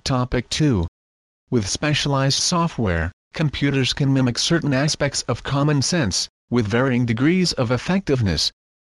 Subtopic 2. With specialized software, computers can mimic certain aspects of common sense, with varying degrees of effectiveness.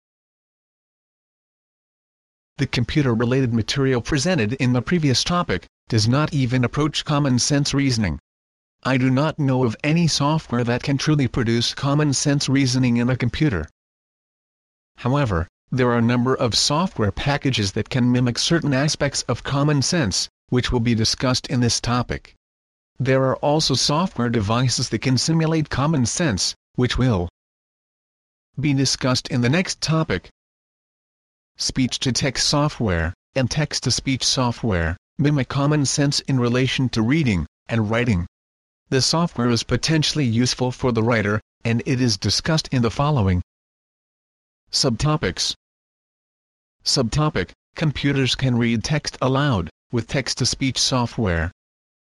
The computer-related material presented in the previous topic does not even approach common sense reasoning. I do not know of any software that can truly produce common sense reasoning in a computer. However, there are a number of software packages that can mimic certain aspects of common sense, which will be discussed in this topic. There are also software devices that can simulate common sense, which will be discussed in the next topic. Speech-to-text software and text-to-speech software mimic common sense in relation to reading and writing. The software is potentially useful for the writer, and it is discussed in the following subtopics. Subtopic: computers can read text aloud with text-to-speech software.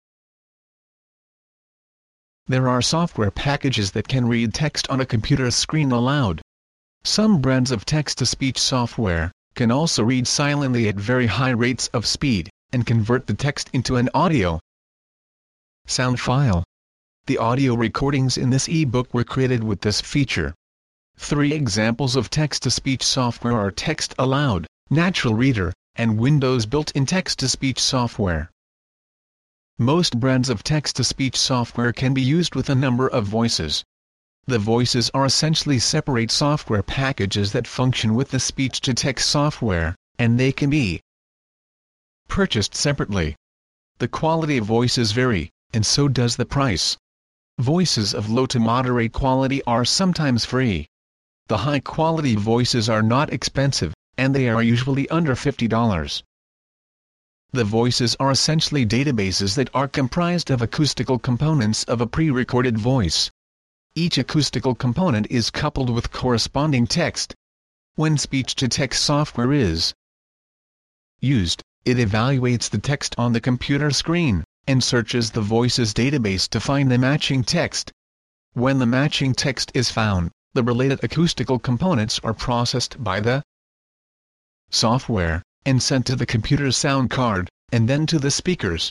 There are software packages that can read text on a computer screen aloud. Some brands of text-to-speech software can also read silently at very high rates of speed, and convert the text into an audio sound file. The audio recordings in this ebook were created with this feature. 3 examples of text-to-speech software are Text Aloud, Natural Reader, and Windows built-in text-to-speech software. Most brands of text-to-speech software can be used with a number of voices. The voices are essentially separate software packages that function with the speech-to-text software, and they can be purchased separately. The quality of voices vary, and so does the price. Voices of low to moderate quality are sometimes free. The high-quality voices are not expensive, and they are usually under $50. The voices are essentially databases that are comprised of acoustical components of a pre-recorded voice. Each acoustical component is coupled with corresponding text. When speech-to-text software is used, it evaluates the text on the computer screen, and searches the voices database to find the matching text. When the matching text is found, the related acoustical components are processed by the software, and sent to the computer's sound card, and then to the speakers.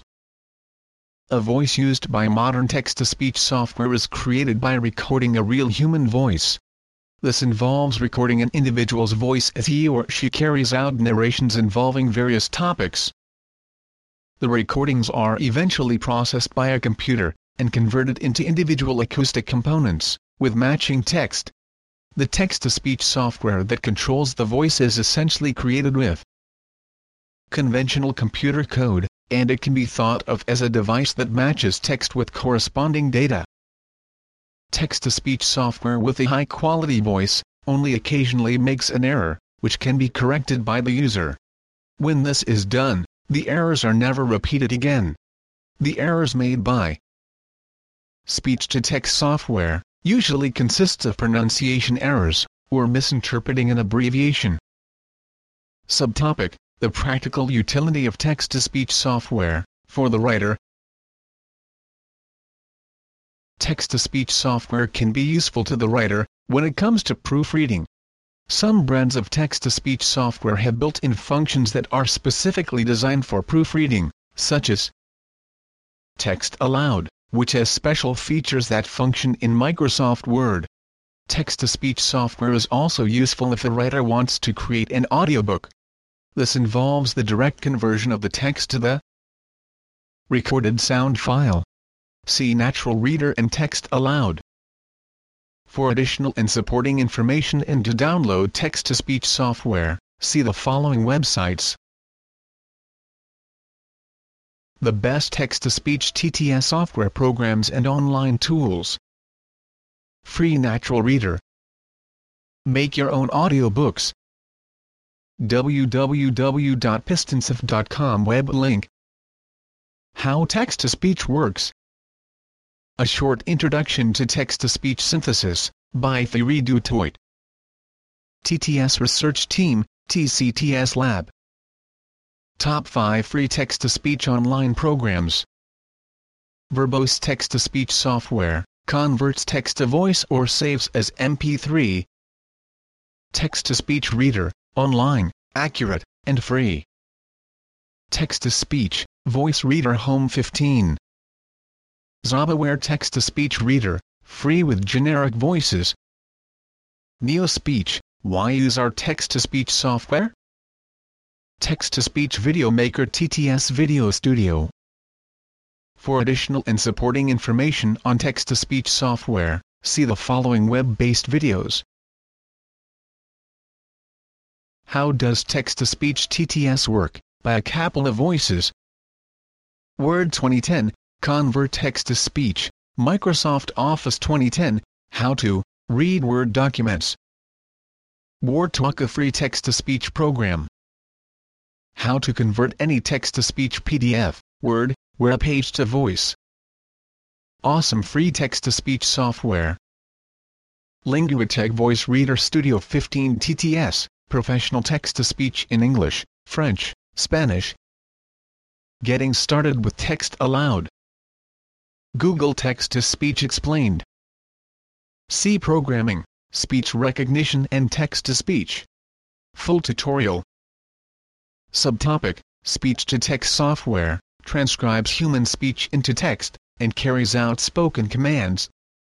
A voice used by modern text-to-speech software is created by recording a real human voice. This involves recording an individual's voice as he or she carries out narrations involving various topics. The recordings are eventually processed by a computer, and converted into individual acoustic components, with matching text. The text-to-speech software that controls the voice is essentially created with conventional computer code, and it can be thought of as a device that matches text with corresponding data. Text-to-speech software with a high-quality voice only occasionally makes an error, which can be corrected by the user. When this is done, the errors are never repeated again. The errors made by speech-to-text software usually consists of pronunciation errors, or misinterpreting an abbreviation. Subtopic: the practical utility of text-to-speech software for the writer. Text-to-speech software can be useful to the writer when it comes to proofreading. Some brands of text-to-speech software have built-in functions that are specifically designed for proofreading, such as Text Aloud, which has special features that function in Microsoft Word. Text-to-speech software is also useful if the writer wants to create an audiobook. This involves the direct conversion of the text to the recorded sound file. See Natural Reader and Text Aloud. For additional and supporting information and to download text-to-speech software, see the following websites. The best text-to-speech TTS software programs and online tools. Free Natural Reader. Make your own audiobooks. www.pistonsif.com web link. How text-to-speech works. A short introduction to text-to-speech synthesis, by Thierry Dutoit. TTS Research Team, TCTS Lab. Top 5 free text-to-speech online programs. Verbose text-to-speech software, converts text to voice or saves as MP3. Text-to-speech reader, online, accurate, and free. Text-to-Speech, Voice Reader Home 15. Zabaware Text-to-Speech Reader, free with generic voices. NeoSpeech, why use our text-to-speech software? Text-to-Speech Video Maker TTS Video Studio. For additional and supporting information on text-to-speech software, see the following web-based videos. How does text-to-speech TTS work? By a couple of voices. Word 2010, Convert Text-to-Speech, Microsoft Office 2010, How to Read Word Documents. WordTalk, a free text-to-speech program. How to convert any text-to-speech PDF, Word, web page to voice. Awesome free text-to-speech software. Linguitech Voice Reader Studio 15 TTS, professional text-to-speech in English, French, Spanish. Getting started with text aloud. Google Text-to-Speech Explained. C Programming, Speech Recognition and Text-to-Speech. Full tutorial. Subtopic, Speech-to-Text software, transcribes human speech into text, and carries out spoken commands.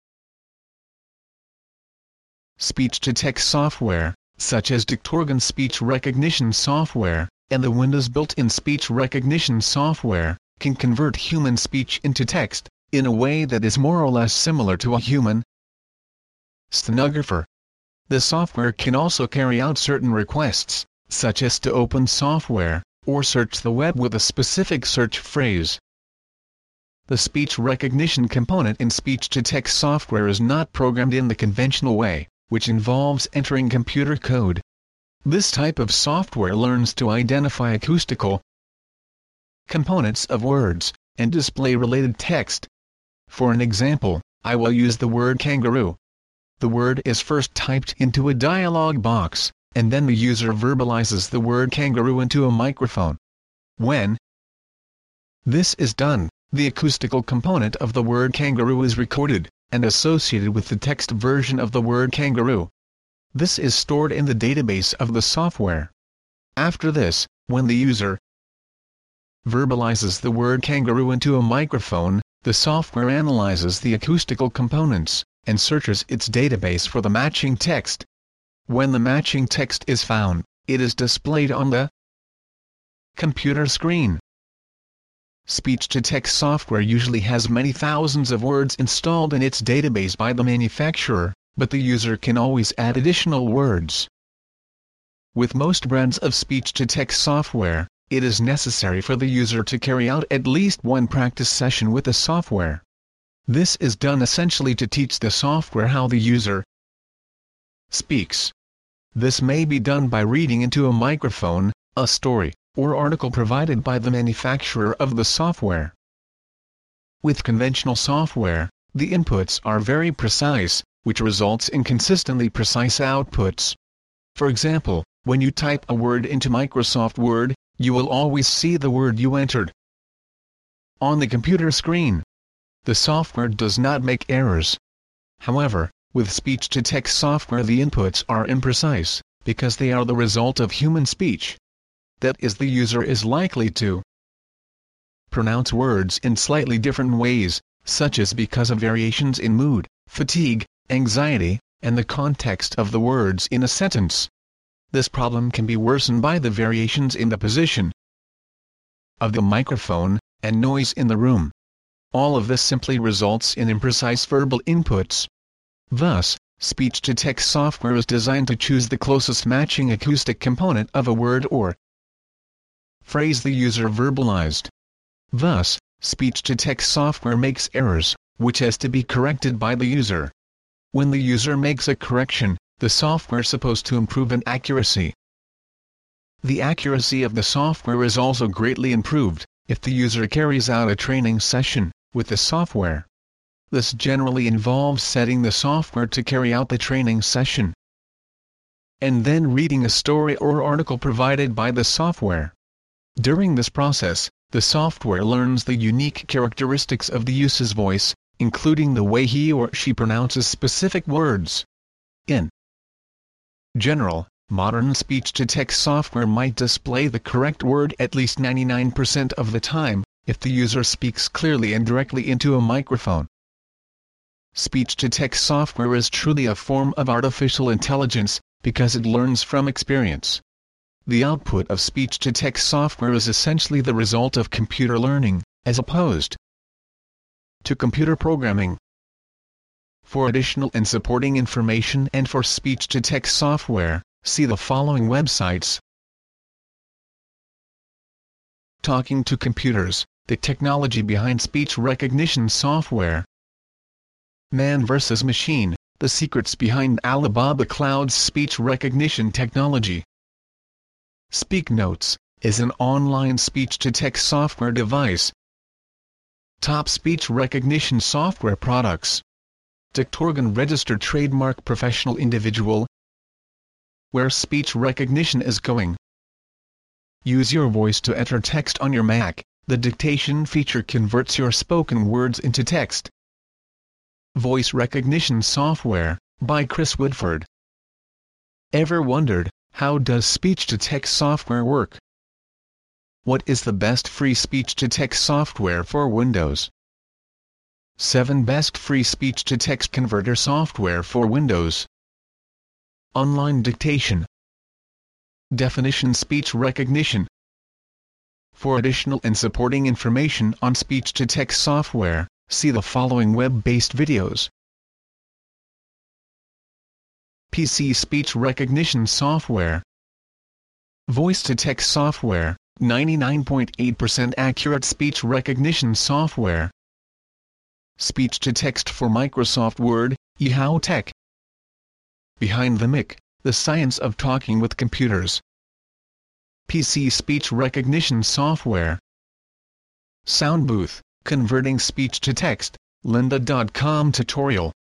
Speech-to-text software, such as Dictorgan speech recognition software, and the Windows built-in speech recognition software, can convert human speech into text, in a way that is more or less similar to a human. Stenographer. The software can also carry out certain requests, such as to open software, or search the web with a specific search phrase. The speech recognition component in speech-to-text software is not programmed in the conventional way, which involves entering computer code. This type of software learns to identify acoustical components of words, and display related text. For an example, I will use the word kangaroo. The word is first typed into a dialog box, and then the user verbalizes the word kangaroo into a microphone. When this is done, the acoustical component of the word kangaroo is recorded, and associated with the text version of the word kangaroo. This is stored in the database of the software. After this, when the user verbalizes the word kangaroo into a microphone, the software analyzes the acoustical components, and searches its database for the matching text. When the matching text is found, it is displayed on the computer screen. Speech-to-text software usually has many thousands of words installed in its database by the manufacturer, but the user can always add additional words. With most brands of speech-to-text software, it is necessary for the user to carry out at least one practice session with the software. This is done essentially to teach the software how the user speaks. This may be done by reading into a microphone, a story, or article provided by the manufacturer of the software. With conventional software, the inputs are very precise, which results in consistently precise outputs. For example, when you type a word into Microsoft Word, you will always see the word you entered on the computer screen. The software does not make errors. However, with speech-to-text software the inputs are imprecise, because they are the result of human speech. That is, the user is likely to pronounce words in slightly different ways, such as because of variations in mood, fatigue, anxiety, and the context of the words in a sentence. This problem can be worsened by the variations in the position of the microphone, and noise in the room. All of this simply results in imprecise verbal inputs. Thus, speech-to-text software is designed to choose the closest matching acoustic component of a word or phrase the user verbalized. Thus, speech-to-text software makes errors, which has to be corrected by the user. When the user makes a correction, the software is supposed to improve in accuracy. The accuracy of the software is also greatly improved if the user carries out a training session with the software. This generally involves setting the software to carry out the training session, and then reading a story or article provided by the software. During this process, the software learns the unique characteristics of the user's voice, including the way he or she pronounces specific words. In general, Modern speech-to-text software might display the correct word at least 99% of the time, if the user speaks clearly and directly into a microphone. Speech-to-text software is truly a form of artificial intelligence, because it learns from experience. The output of speech-to-text software is essentially the result of computer learning, as opposed to computer programming. For additional and supporting information and for speech-to-text software, see the following websites. Talking to Computers, the technology behind speech recognition software. Man vs. Machine, the secrets behind Alibaba Cloud's speech recognition technology. SpeakNotes is an online speech-to-text software device. Top speech recognition software products. Dictorgan registered trademark professional individual. Where speech recognition is going. Use your voice to enter text on your Mac. The dictation feature converts your spoken words into text. Voice recognition software, by Chris Woodford. Ever wondered, how does speech-to-text software work? What is the best free speech-to-text software for Windows? 7 best free speech-to-text converter software for Windows. Online dictation. Definition speech recognition. For additional and supporting information on speech-to-text software, see the following web-based videos. PC speech recognition software. Voice-to-text software, 99.8% accurate speech recognition software. Speech-to-text for Microsoft Word, eHow Tech. Behind the Mic, the science of talking with computers. PC speech recognition software. Soundbooth, converting speech to text, lynda.com tutorial.